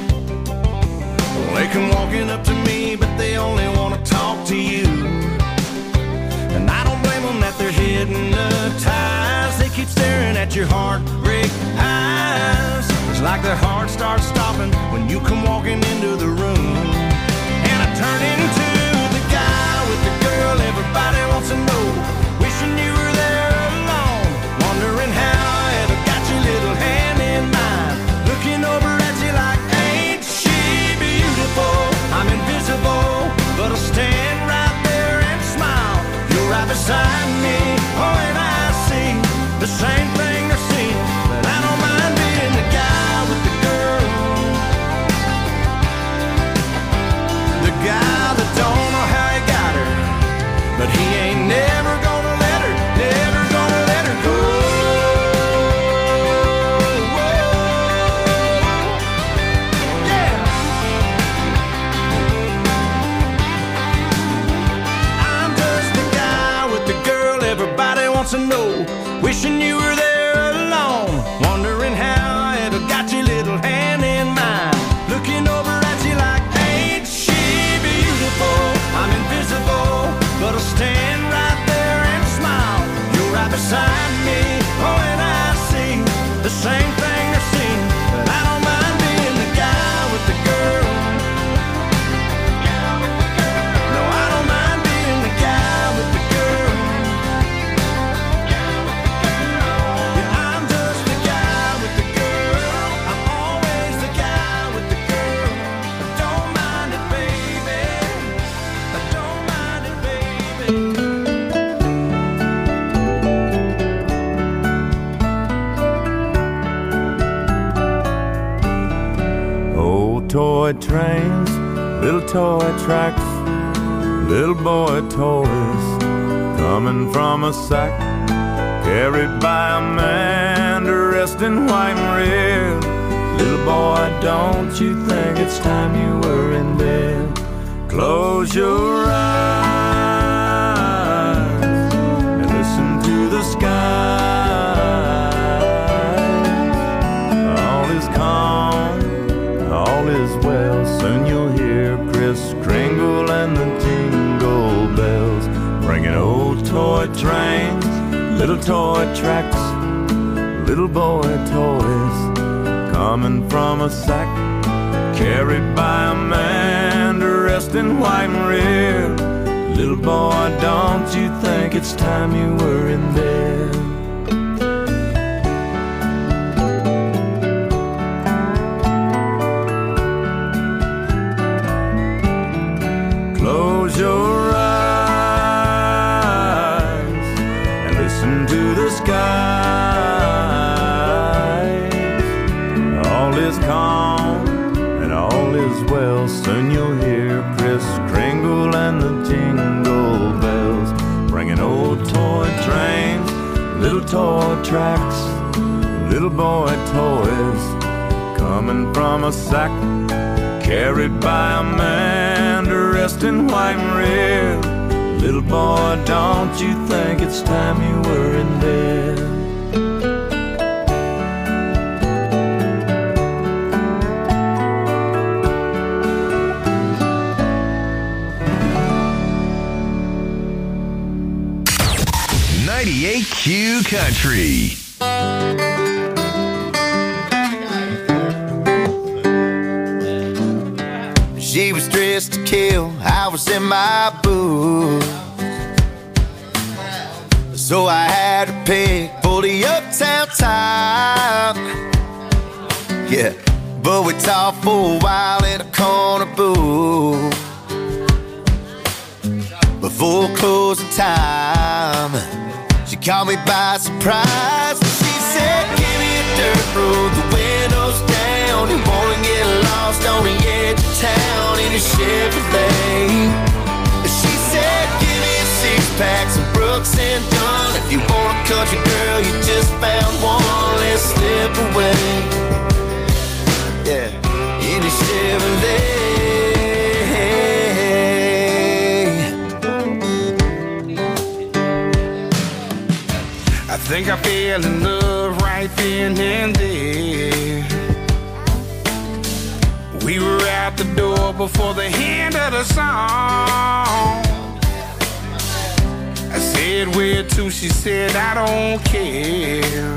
They come walking up to me, but they only want to talk to you. And I don't blame them that they're hypnotized. They keep staring at your heartbreak eyes. It's like their heart starts stopping when you come walking into the room. And I turn into the guy with the girl everybody wants to know, wishing you were there alone, wondering how I ever got your little hand in mine, looking over at you like, ain't she beautiful? I'm invisible, but I'll stand right there and smile. You're right beside me, oh, and I see the same thing they're seeing, but I don't mind being the guy with the girl, the guy that don't know how he got her, but he ain't never gonna let her, never gonna let her go. Yeah. I'm just the guy with the girl everybody wants to know, wishing you were there alone, wondering how I ever got your little hand in mine, looking over at you like, ain't she beautiful? I'm invisible, but I'll stand right there and smile. You're right beside me, oh, and I see the same thing they're seeing, but I don't mind being the guy with the girl. No, I don't mind being the guy with the girl. Yeah, I'm just the guy with the girl. I'm always the guy with the girl. I don't mind it, baby. I don't mind it, baby. Old toy trains, little toy tracks, little boy toys coming from a sack, carried by a man dressed in white and red. Little boy, don't you think it's time you were in bed? Close your eyes and listen to the sky. All is calm, all is well. Soon you'll hear Kris Kringle and the jingle bells, bringing old toy trains, little toy tracks, little boy toys coming from a sack, carried by a man dressed in white and red. Little boy, don't you think it's time you were in bed? Close your eyes and listen to the skies. All is calm and all is well. Soon you'll hear Kris Kringle and the jingle bells, bringing old toy trains, little toy tracks, little boy toys coming from a sack, carried by a man dressed in white and red. Little boy, don't you think it's time you were in bed? ninety-eight Q Country. She was dressed to kill, I was in my booth. So I had to pick for the uptown time. Yeah, but we talked for a while in a corner booth. Before closing time, she caught me by surprise. She said, give me a dirt road, the windows down. You wanna get lost on the edge of town in a Chevrolet. She said, give me a six-pack, some Brooks and Dunn. If you want a country girl, you just found one. Let's slip away. Yeah, in a Chevrolet. I think I fell in love right then and there. We were out the door before the end of the song. I said, where to? She said, I don't care.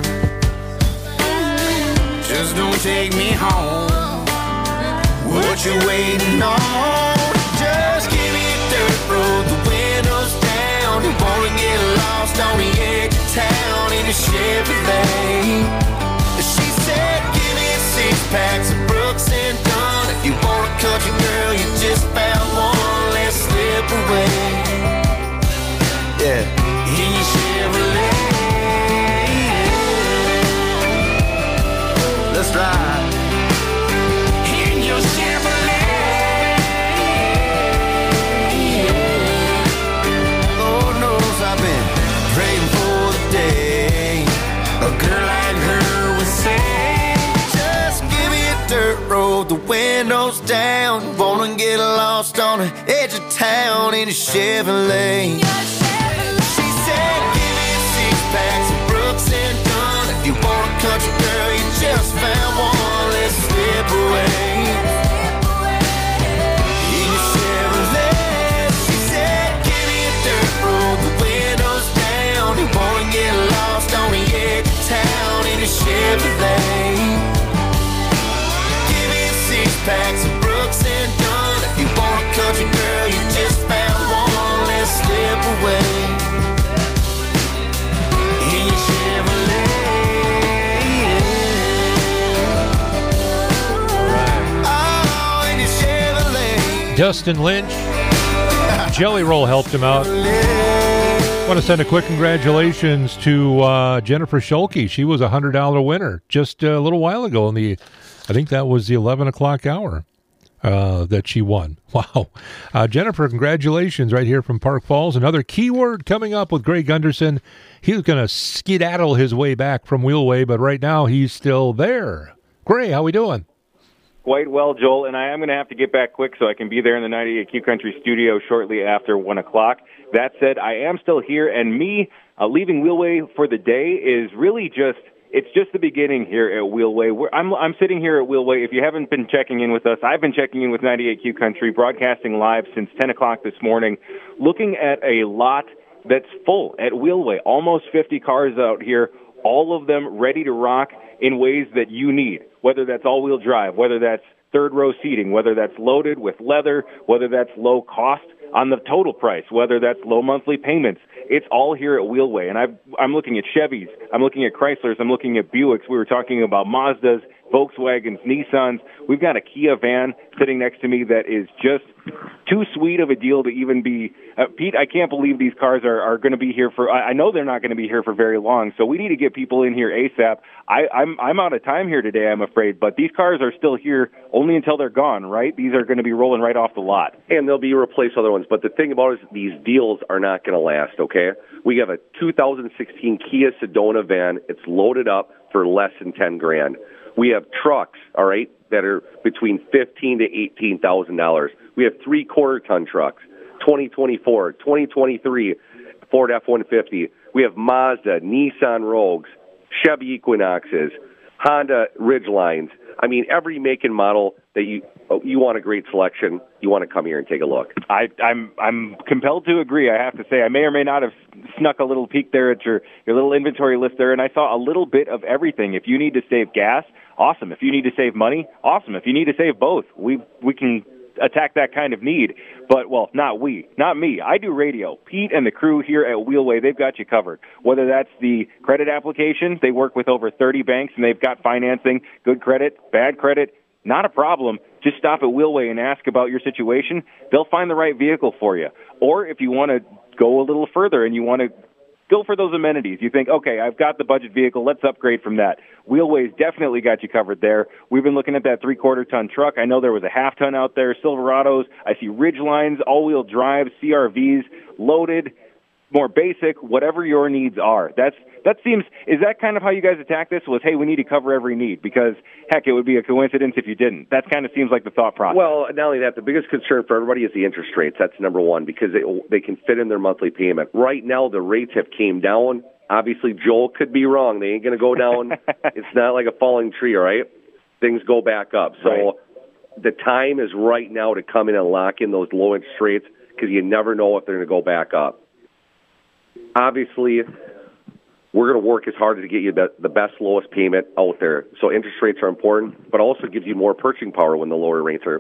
Just don't take me home. What you waiting on? Just give me a dirt road, the windows down. You wanna get lost on the edge of town in a Chevrolet. She said, give me a six-pack, some Brooks and Dunn. If you want a country girl, you just found one. Let's slip away. Yeah, in your Chevrolet. Let's ride. In your Chevrolet. Lord knows I've been praying for the day a girl like her would say, just give me a dirt road, the windows down. Wanna get lost on the edge of town in a Chevrolet. She said, give me a six-pack, some Brooks and Dunn. If you want a country girl, you just found one. Let's slip away. In a Chevrolet. She said, give me a dirt road, the windows down. You wanna get lost on the edge of town in a Chevrolet. Give me a six-pack, some Brooks and Dunn. If you want a country girl, you just found one. Let's slip away. In your Chevrolet. Oh, in your Chevrolet. Dustin Lynch. Jelly Roll helped him out. I want to send a quick congratulations to uh, Jennifer Schulke. She was a one hundred dollars winner just a little while ago in the, I think that was the eleven o'clock hour uh, that she won. Wow. Uh, Jennifer, congratulations right here from Park Falls. Another keyword coming up with Greg Gunderson. He's going to skedaddle his way back from Wheelway, but right now he's still there. Gray, how we doing? Quite well, Joel, and I am going to have to get back quick so I can be there in the ninety-eight Q Country studio shortly after one o'clock. That said, I am still here, and me uh, leaving Wheelway for the day is really just, it's just the beginning here at Wheelway. We're, I'm, I'm sitting here at Wheelway. If you haven't been checking in with us, I've been checking in with ninety-eight Q Country, broadcasting live since ten o'clock this morning, looking at a lot that's full at Wheelway. Almost fifty cars out here, all of them ready to rock in ways that you need, whether that's all-wheel drive, whether that's third-row seating, whether that's loaded with leather, whether that's low cost on the total price, whether that's low monthly payments. It's all here at Wheelway. And I've, I'm looking at Chevys, I'm looking at Chryslers, I'm looking at Buicks. We were talking about Mazdas, Volkswagens, Nissans. We've got a Kia van sitting next to me that is just too sweet of a deal to even be. Uh, Pete, I can't believe these cars are, are going to be here for, I, I know they're not going to be here for very long, so we need to get people in here ASAP. I, I'm, I'm out of time here today, I'm afraid, but these cars are still here only until they're gone, right? These are going to be rolling right off the lot. And they'll be replaced with other ones. But the thing about it is these deals are not going to last, okay? We have a two thousand sixteen Kia Sedona van. It's loaded up for less than ten grand. We have trucks, all right, that are between fifteen to eighteen thousand dollars. We have three quarter ton trucks, twenty twenty-four, twenty twenty-three Ford F one fifty. We have Mazda, Nissan Rogues, Chevy Equinoxes, Honda Ridgelines. I mean, every make and model that you you want a great selection, you want to come here and take a look. I, I'm I'm compelled to agree. I have to say, I may or may not have snuck a little peek there at your, your little inventory list there, and I saw a little bit of everything. If you need to save gas, awesome. If you need to save money, awesome. If you need to save both, we we can attack that kind of need. But, well, not we, not me. I do radio. Pete and the crew here at Wheelway, they've got you covered. Whether that's the credit application, they work with over thirty banks, and they've got financing, good credit, bad credit, not a problem. Just stop at Wheelway and ask about your situation. They'll find the right vehicle for you. Or if you want to go a little further and you want to go for those amenities, you think, okay, I've got the budget vehicle, let's upgrade from that. Wheelway's definitely got you covered there. We've been looking at that three-quarter ton truck. I know there was a half-ton out there, Silverados. I see Ridgelines, all-wheel drive, C R Vs, loaded, more basic, whatever your needs are. That's That seems, is that kind of how you guys attack this? Was, hey, we need to cover every need? Because, heck, it would be a coincidence if you didn't. That kind of seems like the thought process. Well, not only that, the biggest concern for everybody is the interest rates. That's number one, because they, they can fit in their monthly payment. Right now, the rates have came down. Obviously, Joel could be wrong. They ain't going to go down. It's not like a falling tree, all right? Things go back up. So right. The time is right now to come in and lock in those low interest rates because you never know if they're going to go back up. Obviously, we're going to work as hard to get you the, the best, lowest payment out there. So interest rates are important, but also gives you more purchasing power when the lower rates are.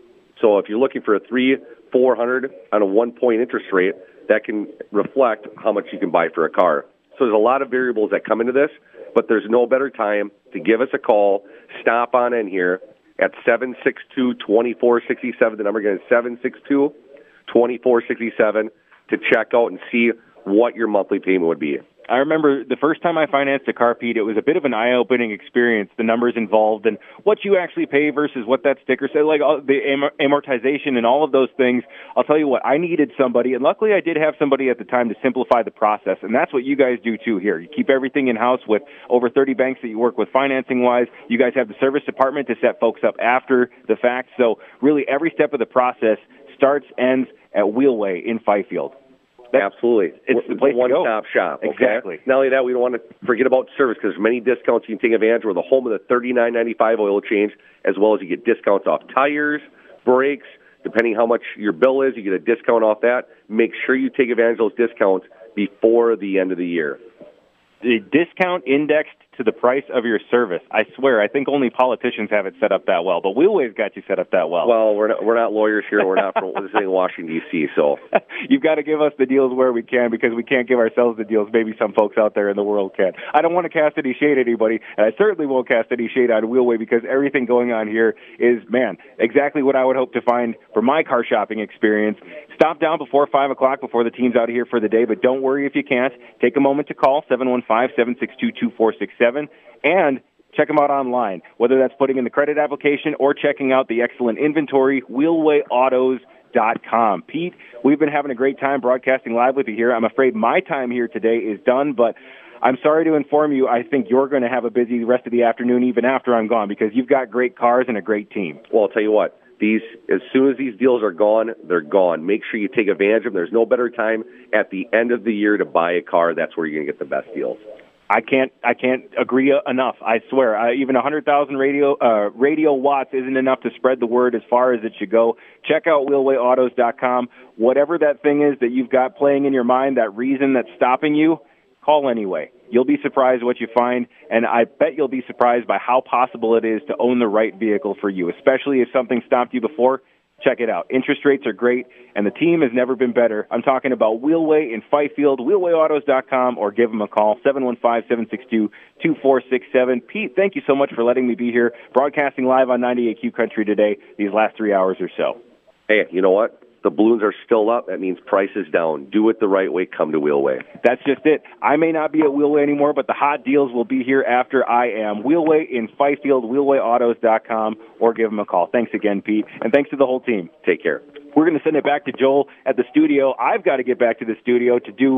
So if you're looking for a three, four hundred on a one-point interest rate, that can reflect how much you can buy for a car. So there's a lot of variables that come into this, but there's no better time to give us a call. Stop on in here at seven six two, two four six seven. The number again is seven six two, two four six seven to check out and see what your monthly payment would be. I remember the first time I financed a car, Pete, it was a bit of an eye-opening experience, the numbers involved and what you actually pay versus what that sticker said, like all the amortization and all of those things. I'll tell you what, I needed somebody, and luckily I did have somebody at the time to simplify the process, and that's what you guys do too here. You keep everything in-house with over thirty banks that you work with financing-wise. You guys have the service department to set folks up after the fact, so really every step of the process starts, ends at Wheelway in Fifield. Absolutely. It's the place one to go. Stop shop. Okay? Exactly. Not only that, we don't want to forget about service because there's many discounts you can take advantage of. We're the home of the thirty-nine ninety-five oil change, as well as you get discounts off tires, brakes. Depending how much your bill is, you get a discount off that. Make sure you take advantage of those discounts before the end of the year. The discount indexed to the price of your service. I swear, I think only politicians have it set up that well, but Wheelway's got you set up that well. Well, we're not, we're not lawyers here. We're not from Washington, D C, so. You've got to give us the deals where we can because we can't give ourselves the deals maybe some folks out there in the world can. I don't want to cast any shade at anybody, and I certainly won't cast any shade on Wheelway because everything going on here is, man, exactly what I would hope to find for my car shopping experience. Stop down before five o'clock before the team's out of here for the day, but don't worry if you can't. Take a moment to call seven one five, seven six two, two four six seven and check them out online, whether that's putting in the credit application or checking out the excellent inventory, wheelway autos dot com. Pete, we've been having a great time broadcasting live with you here. I'm afraid my time here today is done, but I'm sorry to inform you, I think you're going to have a busy rest of the afternoon even after I'm gone because you've got great cars and a great team. Well, I'll tell you what. These, as soon as these deals are gone, they're gone. Make sure you take advantage of them. There's no better time at the end of the year to buy a car. That's where you're going to get the best deals. I can't. I can't agree enough. I swear. Uh, even one hundred thousand radio uh, radio watts isn't enough to spread the word as far as it should go. Check out wheelway autos dot com. Whatever that thing is that you've got playing in your mind, that reason that's stopping you, call anyway. You'll be surprised what you find, and I bet you'll be surprised by how possible it is to own the right vehicle for you, especially if something stopped you before. Check it out. Interest rates are great, and the team has never been better. I'm talking about Wheelway in Fifield, wheelway autos dot com, or give them a call, seven one five, seven six two, two four six seven. Pete, thank you so much for letting me be here, broadcasting live on ninety-eight Q Country today, these last three hours or so. Hey, you know what? The balloons are still up. That means price is down. Do it the right way. Come to Wheelway. That's just it. I may not be at Wheelway anymore, but the hot deals will be here after I am. Wheelway in Fifield, wheelway autos dot com, or give them a call. Thanks again, Pete, and thanks to the whole team. Take care. We're going to send it back to Joel at the studio. I've got to get back to the studio to do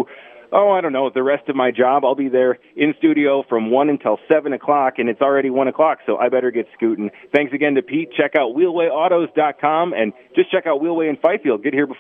Oh, I don't know. The rest of my job, I'll be there in studio from one until seven o'clock, and it's already one o'clock, so I better get scooting. Thanks again to Pete. Check out wheelway autos dot com, and just check out Wheelway in Fifield. Get here before